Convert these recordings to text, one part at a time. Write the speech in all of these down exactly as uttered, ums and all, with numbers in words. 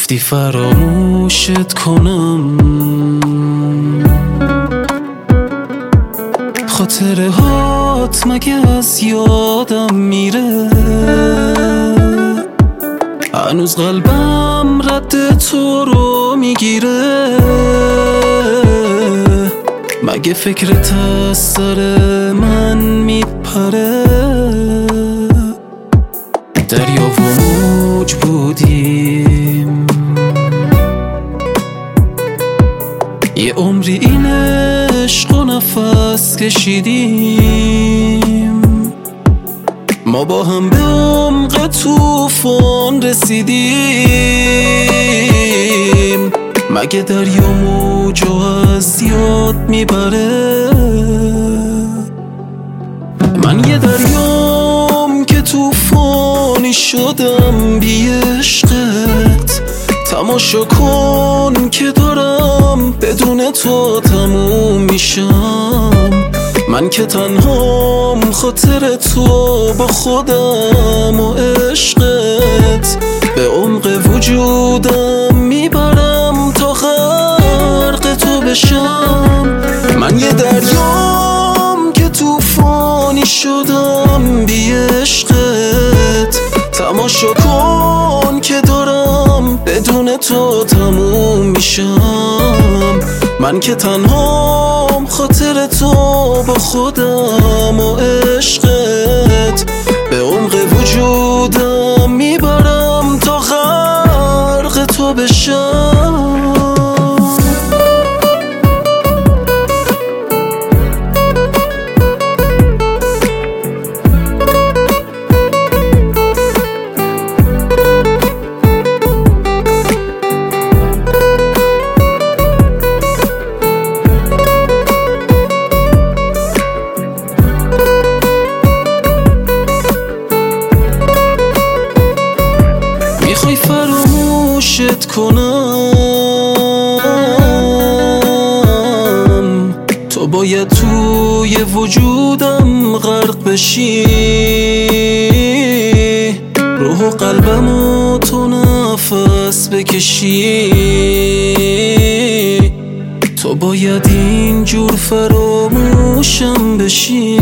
گفتی فراموشت کنم، خاطره هات مگه از یادم میره؟ هنوز قلبم رد تو رو میگیره. مگه فکرت از سر من میپره؟ دریا و موج بودیم، یه عمری این عشق و نفس کشیدیم. ما با هم به عمق طوفان رسیدیم. مگه دریا موجو از یاد میبره؟ من یه دریام که طوفانی شدم بی عشقت. تماشا کن که دارم بدون تو تموم میشم. من که تنهام خاطر تو با خودم و عشقت به عمق وجودم میبرم تا غرق تو بشم. من یه دریام که طوفانی شدم بی عشقت. تماشا کن که دارم بدون تو تموم میشم. من که تنهام خاطر تو با خودم و عشقت به عمق وجودم میبرم تا غرق تو بشم. میخوای فراموشت کنم، تو باید توی وجودم غرق بشی. روح و قلبمو تو نفس بکشی. تو باید اینجور فراموشم بشی.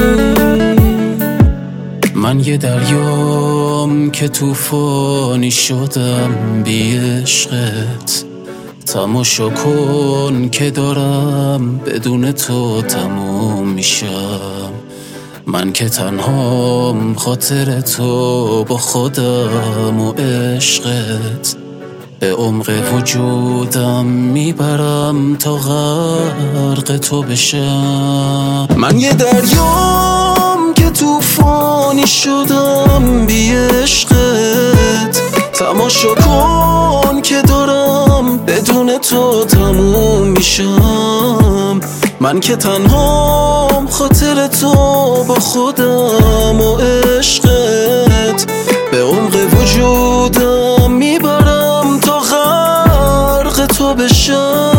من یه دریام که طوفانی شدم بی عشقت. تماشا کن که دارم بدون تو تموم میشم. من که تنهام خاطر تو با خودم و عشقت به عمق وجودم میبرم تا غرق تو بشم. من یه دریام که طوفانی شدم بی عشقت. تماشا کن که دارم بدون تو تموم میشم. من که تنهام خاطر تو با خودم و عشقت به عمق وجودم میبرم تا غرق تو بشم.